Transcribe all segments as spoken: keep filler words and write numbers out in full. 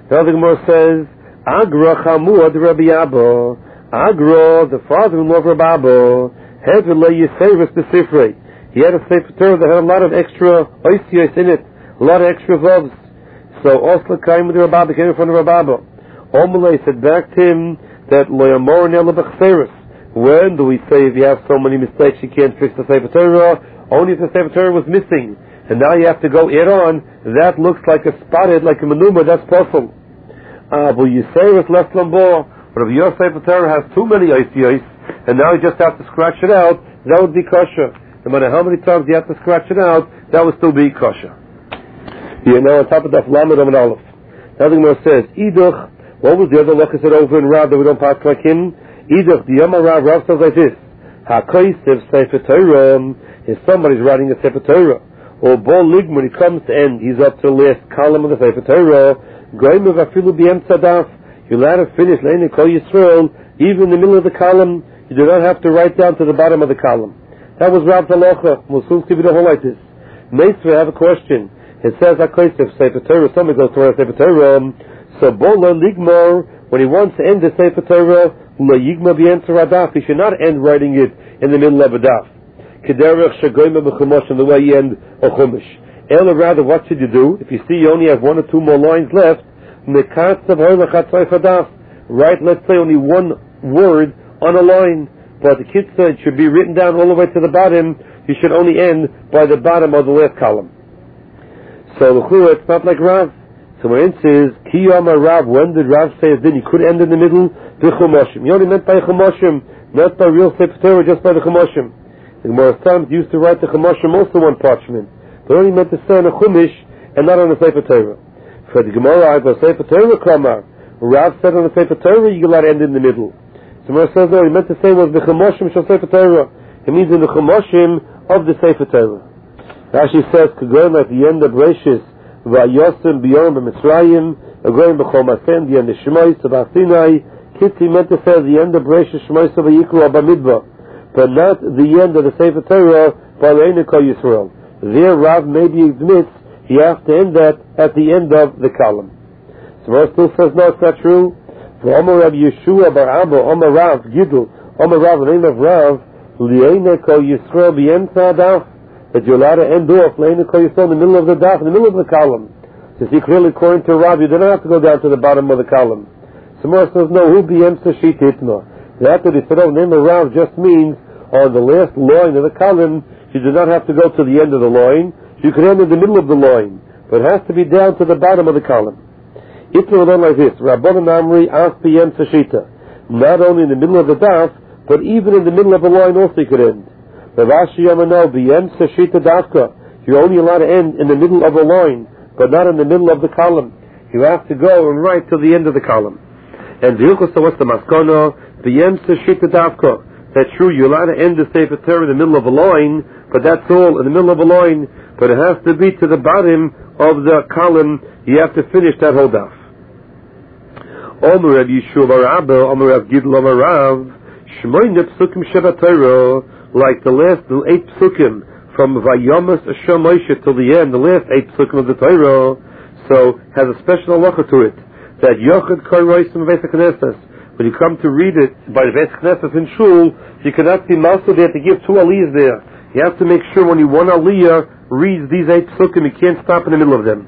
The other Gemara says, Agra Chamua de Rabbi Abba. Agra, the father-in-law of Rabbi Abba, had a Yisayris the Sifrei. He had a Sefer Torah that had a lot of extra oisiyos in it, a lot of extra vavs. So Osla came with the Rabbi Abba, came in front of Rabbi Abba. Omelay said back to him that Lo Yamor Nela B'Chseris. When do we say if you have so many mistakes you can't fix the Sefer Torah? Only if the Sefer Torah was missing, and now you have to go add on. That looks like a spotted, like a manuma. That's possible. Ah, but you say it's less lambo. But if your Sefer Torah has too many oisiyos, and now you just have to scratch it out, that would be kosher. No matter how many times you have to scratch it out, that would still be kosher. You know, on top of that, Lamed Amid Aleph. Now the Gemara says, Iduch. What was the other look I said over in Rav that we don't pass like him? Iduch, the Yomar Rav, Rav says like this. HaKoisev Sefer Torah. If somebody's writing a Sefer Torah, or Bol Lig, when he comes to end, he's up to the last column of the Sefer Torah. Goimev Afilu B'Yem Tzadaf. You'll let it finish, Leini Kol Yisrael, even in the middle of the column. You do not have to write down to the bottom of the column. That was Rav Halacha. We'll soon give you the whole like this. Meisver, I have a question. It says HaKoisev Sefer Torah. Somebody goes to write a Sefer Torah. So Bola Ligmar, when he wants to end the Sefer Torah, La Yigma B'Yem Tzadaf, he should not end writing it in the middle of a daf. Kederech Shagoyma B'Chumash, in the way you end a Chumash. Ela, rather, what should you do? If you see you only have one or two more lines left, Write, let's say, only one word on a line, but the kid said it should be written down all the way to the bottom. You should only end by the bottom of the last column. So it's not like Rav. So my answer is, Kiyama Rav, when did Rav say it? Then you could end in the middle, the Chumoshim. You only meant by Chumoshim, not by real Sefer Torah, just by the Chumoshim. The Gemara times used to write the Chumoshim also on parchment, but only meant to say on a Chumash and not on a Sefer Torah. For the Gemara, I go Sefer Torah Kamar. Rav said on the Sefer Torah, you got to end in the middle. So Gemara says, no, he meant to say was the Chumoshim shel Sefer Torah. It means in the Chumoshim of the Sefer Torah. Rashi says, Kagon at the end of Reshis, Vayosim B'Yom B'Mitzrayim, Agoyim B'Chol Masen, the end of Shmois of Asinai. Kitzi meant to say the end of Reshis, Shmois of Yikru Abamidba, but not the end of the Sefer Torah by Leini Kol Yisrael. There Rav maybe admits you have to end that at the end of the column. So Rav still says, no, it's not true. For Omer Rav Yeshua Bar Abba, Omer Rav, Gidul, Omer Rav, the name of Rav, Leini Kol Yisrael B'Yem Tzadaf, that you're allowed to end off, Leini Kol Yisrael, in the middle of the daf, in the middle of the column. So see, clearly, according to Rav, you do not have to go down to the bottom of the column. So Rav says, no, who B'Yem Tzashit Hitma. After they said, oh, the name of Rav just means on the last line of the column, you do not have to go to the end of the line. You can end in the middle of the line, but it has to be down to the bottom of the column. It will learn like this: Rabbanan Amri As B'Yem Tzashita. Not only in the middle of the daf, but even in the middle of the line also you could end. Rav Ashi Yamano B'Yem Tzashita Dafka. You're only allowed to end in the middle of a line, but not in the middle of the column. You have to go and write till the end of the column. And the Hilchos, what's the maskana? B'Yem Tzashita Dafka. That's true, you're allowed to end the Sefer Torah in the middle of a line, but that's all, in the middle of a line, but it has to be to the bottom of the column. You have to finish that whole daf. Omer Rav Yeshua Bar Abba, Omer Rav Gidl Omer Rav, Shmoyne Psukim Sheva Torah, like the last the eight Psukim, from Vayomas Hashem Moshe till the end, the last eight Psukim of the Torah, so has a special halacha to it, that Yochid Kol Roisim Beis HaKnesses. When you come to read it by the Beis Knesset in Shul, you cannot be master there to give two aliyahs there. You have to make sure when you one aliyah reads these eight psukim, you can't stop in the middle of them.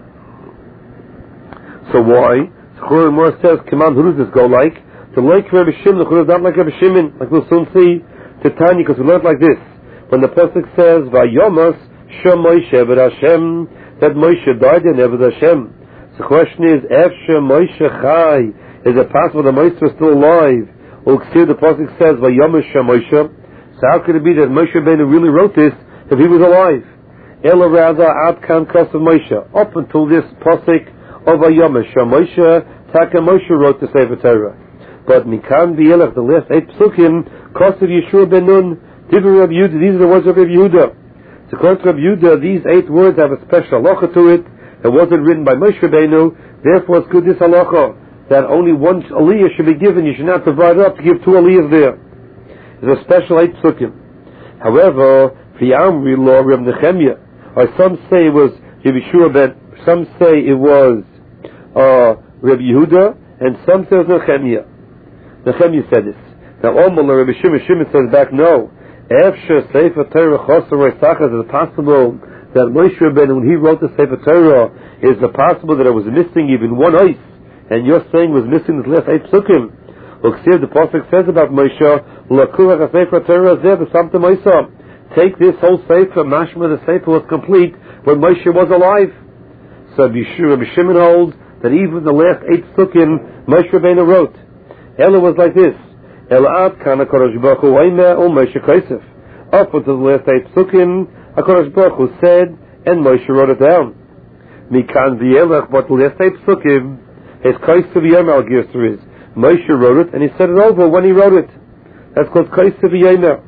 So why? Chur Moore says, come on, who does this go like? To like Rabbi Shimon, the Chur is not like Rabbi Shimon, like we'll soon see, to Tanya, because we learned like this. When the pasuk says, Vayomas Shem Moshe Eved Hashem, that Moshe died in Eved Hashem. So the question is, Efshe Moshe Chai, is it possible that Moshe was still alive? Or the pasuk says, Vayomas Shem Moshe. So how could it be that Moshe Rabbeinu really wrote this if he was alive? Ela rather Ad Kan Kasav Moshe. Up until this pasuk of Vayomas Shem Moshe, Taka Moshe wrote the Sefer Torah. But Mikan V'Elach, the last eight psukim, Kasav Yeshua Ben Nun, Divri Rabbi Yehuda, these are the words of Rabbi Yehuda. So according to Rabbi Yehuda, these eight words have a special halacha to it. It wasn't written by Moshe Rabbeinu, therefore it's good this halacha, that only one aliyah should be given. You should not divide it up to give two aliyahs there. There's a special eight psukim. However, V'Amri Lo Reb Nechemia, or some say it was Yeshua ben, some say it was uh, Rabbi Yehuda, and some say it was Nehemiah. Nehemiah said this. Now, Omar, Rabbi Shimon, Shimon says back, no. After Sefer Torah Chosar Reisachas, is it possible that Moshe Rabbeinu, when he wrote the Sefer Torah, is it possible that it was missing even one ice, and you're saying was missing this last eight psukim? Look, see, the Pasuk says about Moshe, L'kuach HaSefer Torah Zeh B'samtem Moshe. Take this whole Sefer, mashma, the Sefer was complete when Moshe was alive. So Rabbi Shimon holds that even the last eight psukim Moshe Rabbeinu wrote. Ella was like this. Ela ad kan HaKadosh Baruch Hu Omer O Moshe Kaisef. Up until the last eight psukim, HaKadosh Baruch Hu said, and Moshe wrote it down. Mikan v'yelech, but the last eight psukim, his Kaisef Yomer Al-Girser is. Moshe wrote it, and he said it over when he wrote it. That's called Kaisef Yomer.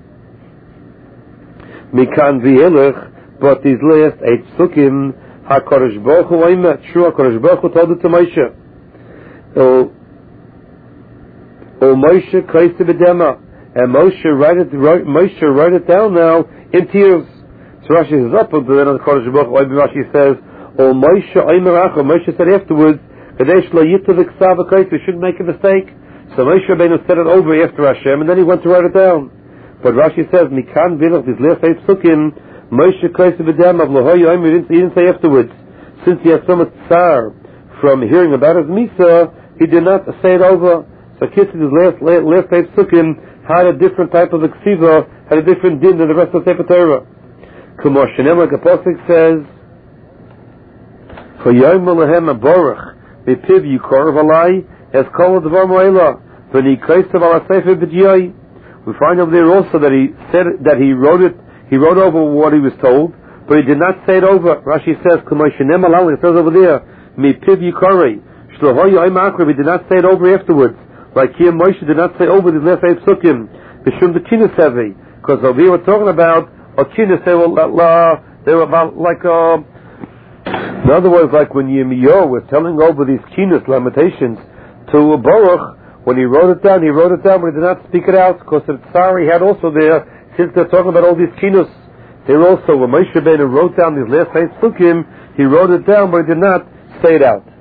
Mikan v'yelech, but these last eight psukim, HaKadosh Baruch Hu Omer, true, HaKadosh Baruch Hu told it to Moshe. So, O Moshe Kaisef B'dema, and Moshe write it, write, Moshe write it down now in tears. So Rashi says up, but then on the Kodesh Baruch Hu, Rashi says, O Moshe Omer Acha, Moshe said afterwards, Kadesh Lo Yitu V'Ksav HaKaisef, we shouldn't make a mistake. So Moshe Rabbeinu said it over after Hashem, and then he went to write it down. But Rashi says, Mikan V'ilach, these last eight psukim, Moshe Kaisef B'dema, V'lohoy Omer, he didn't say afterwards. Since he had so much tsar from hearing about his Misa, he did not say it over. So Kitzur, his last, last, last eight psukim had a different type of ksiva, had a different din than the rest of the Sefer Torah. Kumar Shenem, like the Pasuk says, For Yom Lehem Aborach, B'piv Yikor V'alai, as Kol Dvar Mo'ela, V'ni Kaisav Ala Sefer B'diyai. We find over there also that he said, that he wrote it, he wrote over what he was told, but he did not say it over. Rashi says, Kumar Shenem Alal, it says over there, Mipiv Yikore, Shlohoy Yom Akra, he did not say it over afterwards. Like here, Moshe did not say over the last eight psukim, B'shum B'kinas Hevi, because over here we're talking about a kinas. They were, uh, they were about like, uh, in other words, like when Yirmiyahu was telling over these kinas lamentations to Baruch, when he wrote it down, he wrote it down, but he did not speak it out, because the Tsar he had also there, since they're talking about all these kinas, there also, when Moshe Rabbeinu wrote down these last eight psukim, he wrote it down, but he did not say it out.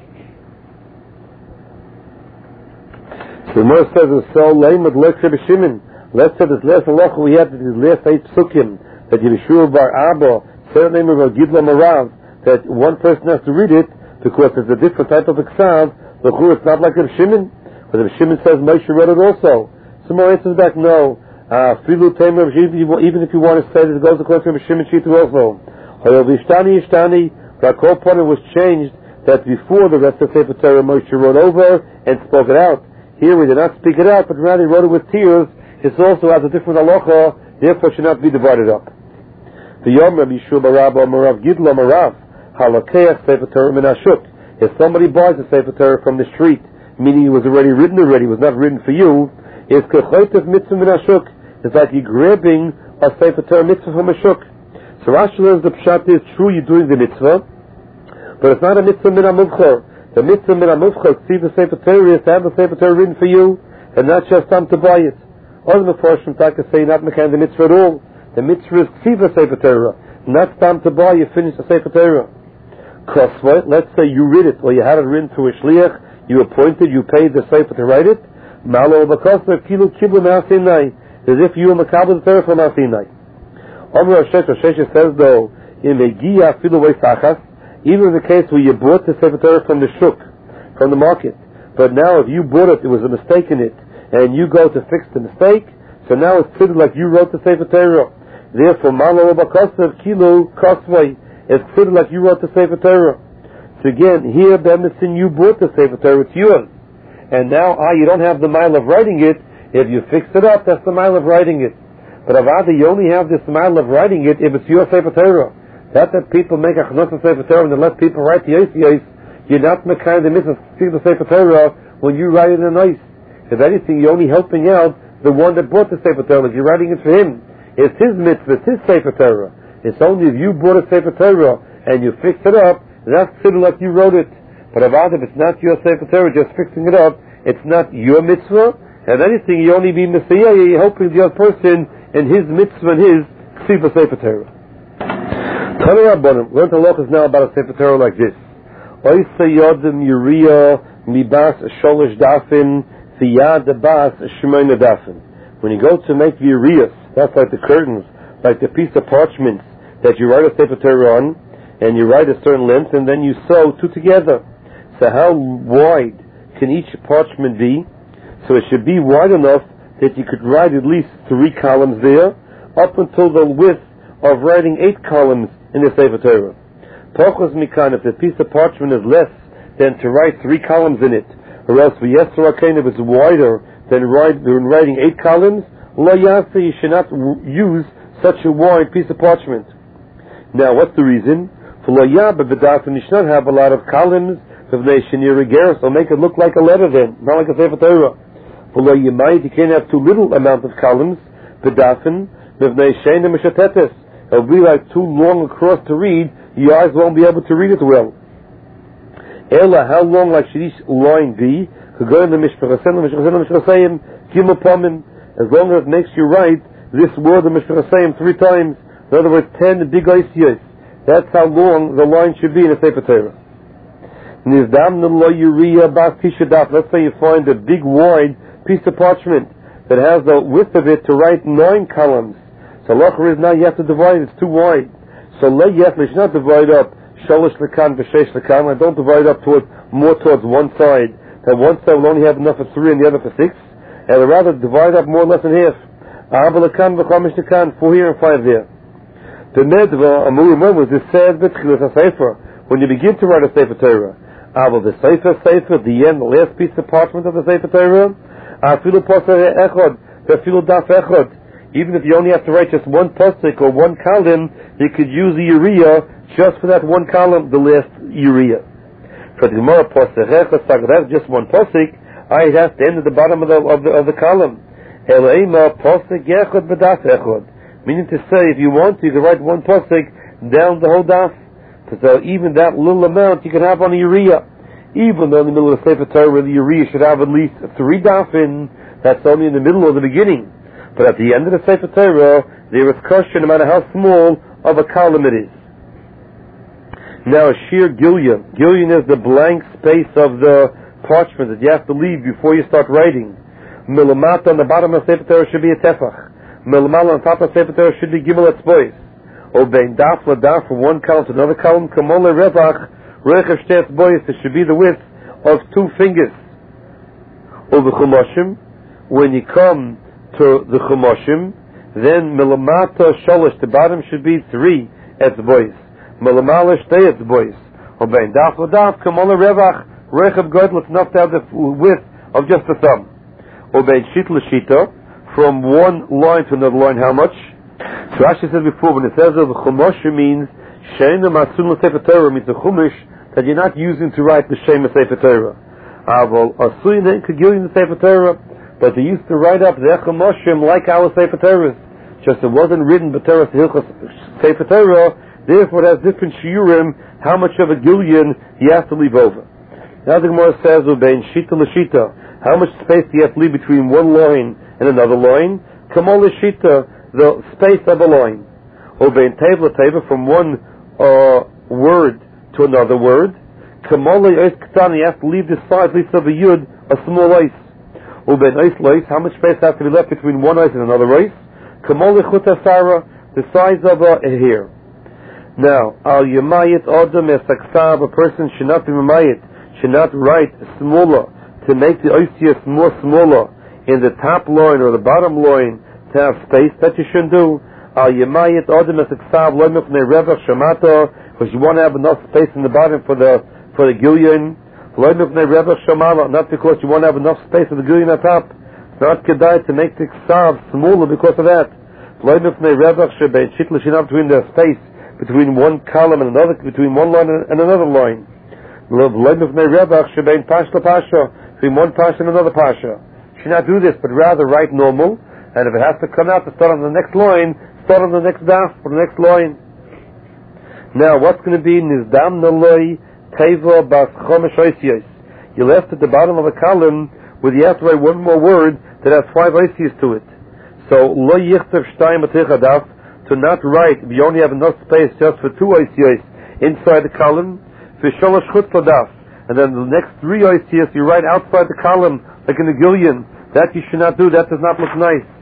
The Gemara says, "So lame with Lech Rabbi Shimon." Let's say this last halacha we had, these last eight psukim, that Yeshua Bar Abba said the name of a Gidla Marav, that one person has to read it because it's a different type of iksav. The Chur, it's not like Rabbi Shimon. But Rabbi Shimon says Moshe read it also. Some more answers back, no. Filu Tamer, even if you want to say that it goes according to Rabbi Shimon Shitu also. However, Ishtani Ishtani, the whole point was changed that before the rest of Sefer Torah Moshe wrote over and spoke it out. Here we did not speak it out, but rather he wrote it with tears. It also has a different halacha, therefore should not be divided up. The Yom Rabbi Yeshua Bar Abba Marav Gidla Marav Halakeach Sefer Torah Min Hashuk. If somebody buys a Sefer Torah from the street, meaning it was already written already, it was not written for you, it's Kechotev Mitzvah Min Hashuk. It's like you're grabbing a Sefer Torah mitzvah from a shuk. So Rashi learns the pshat is true, you're doing the mitzvah, but it's not a mitzvah Min HaMuvchar. The mitzvah min ha-muvchar, see the Sefer Torah, is to have the Sefer Torah written for you, and not just time to buy it. Other Mefarshim Taka say not mekan the mitzvah at all. The mitzvah is ksiva Sefer Torah, not time to buy, you finish the Sefer Torah. Crossway, let's say you read it, or you had it written through a shliach, you appointed, you paid the Sefer to write it, malo b'kosler kilu kiblu ma'asinai, as if you were makabel the Torah from Ma'asinai. Omer Hashesh, Hashesh says though, in Megiya filu weisachas, even in the case where you bought the Sefer Torah from the shuk, from the market, but now if you bought it, there was a mistake in it, and you go to fix the mistake, so now it's considered like you wrote the Sefer Torah. Therefore, malo b'kosler kilu kosvay, it's considered like you wrote the Sefer Torah. So again, here, B'emesin, you bought the Sefer Torah, it's yours. And now, ah, you don't have the mile of writing it. If you fix it up, that's the mile of writing it. But Avada, you only have this mile of writing it if it's your Sefer Torah. That that people make a Chnos Sefer Torah and they let people write the Yos Yos, you're not making the mitzvah see the Sefer Torah when you write it in ice. If anything, you're only helping out the one that bought the Sefer Torah. You're writing it for him. It's his mitzvah, it's his Sefer Torah. It's only if you bought a Sefer Torah and you fix it up, that's considered like you wrote it. But Avada, if it's not your Sefer Torah, just fixing it up, it's not your mitzvah. If anything, you only be Messiah, you're helping the other person in his mitzvah and his Ksiva Sefer Torah. Tanu Rabbanim, learn to look is now about a Sefer Torah like this. Oisa Yodim Uriah Mibas Sholish Dafin Fiyad Bas Shemona Dafin. When you go to make the Uriahs, that's like the curtains, like the piece of parchment that you write a Sefer Torah on, and you write a certain length, and then you sew two together. So how wide can each parchment be? So it should be wide enough that you could write at least three columns there, up until the width of writing eight columns in the Sefer Torah. Pachos mikan, if the piece of parchment is less than to write three columns in it, or else v'yesra kain, if it's wider than, write, than writing eight columns, lo yasa, you should not use such a wide piece of parchment. Now, what's the reason? For lo yaba b'dafin, you should not have a lot of columns, so make it look like a letter then, not like a Sefer Torah. For lo yimayit, you can't have too little amount of columns, b'dafin, b'vnei shein mishatetes. It'll be like too long across to read, your eyes won't be able to read it well. Ella, how long like should each line be? As long as it makes you write this word of Mishpachasayim three times, in other words, ten big oisiyos. That's how long the line should be in a Sefer Torah. Let's say you find a big wide piece of parchment that has the width of it to write nine columns. So locher is now you have to divide, it's too wide. So leyef, you should not divide up sholish lekan v'sheish lekan. I don't divide up towards more towards one side. That one side will only have enough for three and the other for six. And I'd rather divide up more or less than half. Arba lekan v'chamish lekan, four here and five there. The medva amur was this said b'tchilas hasefer, when you begin to write a Sefer Torah. Arba the sefer sefer, the end, the last piece of parchment of the Sefer Torah. Afilu poseh echad, afilu daf echad. Even if you only have to write just one pasuk or one column, you could use the Uriah just for that one column, the last Uriah. For the Gemara pasuk echad, just one pasuk, I have to end at the bottom of the of the, of the column. Elaima pasuk echad b'daf echad. Meaning to say, if you want to, you can write one pasuk down the whole daf. So even that little amount you can have on a Uriah. Even though in the middle of the Sefer Torah, the Uriah should have at least three dafin, that's only in the middle or the beginning. But at the end of the Sefer Torah, there is caution, no matter how small of a column it is. Now, sheer gilyon. Gilyon is the blank space of the parchment that you have to leave before you start writing. Milamata on the bottom of the Sefer Torah should be a tefach. Milamala on top of the Sefer Torah should be gimel etzbois. Obein daf la daf from one column to another column. Kamole revach rechav shtei etzbois. It should be the width of two fingers. Over chumashim, when you come to the chumoshim, then milamata sholish, the bottom should be three etzbois. Milamala shtei etzbois. Obein daf la daf kamole revach rechav godel. It's enough to have the width of just the thumb. Obein shit l'shita, from one line to another line, how much? So Rashi said before, when it says of the chumoshim means sheina masun l'sefer Torah, means the chumash that you're not using to write the shem Sefer Torah. Aval asuyin then kagilin the Sefer Torah. But they used to write up the chumoshim like our Sefer Torah. Just it wasn't written b'Torah Hilchos Sefer Torah. Therefore, it has different shiurim. How much of a gillion you have to leave over? Now the Gemara says, "Ubein shita l'shita." How much space do you have to leave between one line and another line? Kamol l'shita, the space of a line. Ubein teva l'teva, from one uh, word to another word. Kamol l'ois k'tan, you have to leave the side, at least of a yud, a small ois. Uben ois lois, how much space has to be left between one ois and another ois? Kamol l'chut asara, the size of a hair. Now, al yamayit adam esaksav, a person should not be mamayit, should not write smaller, to make the oisius more smaller, in the top line or the bottom line, to have space, that you shouldn't do. Al yamayit adam esaksav, lo mifnei revach shamata, because you want to have enough space in the bottom for the, for the gilyon. Not because you want to have enough space for the gilyon on top. It's not kedai to make the ksav smaller because of that. Between the space between one column and another, between one line and another line. Between one pasha and another pasha. You should not do this, but rather write normal. And if it has to come out to start on the next line, start on the next daf or the next line. Now, what's going to be nizdam naloi? Teva bas chomesh oisiyos. You left at the bottom of a column where you have to write one more word that has five oisiyos to it. So lo yichtav shtayim atich, to not write, if you only have enough space just for two oisiyos inside the column. v'sholosh chutzladas, and then the next three oisias you write outside the column, like in the Gillian. That you should not do. That does not look nice.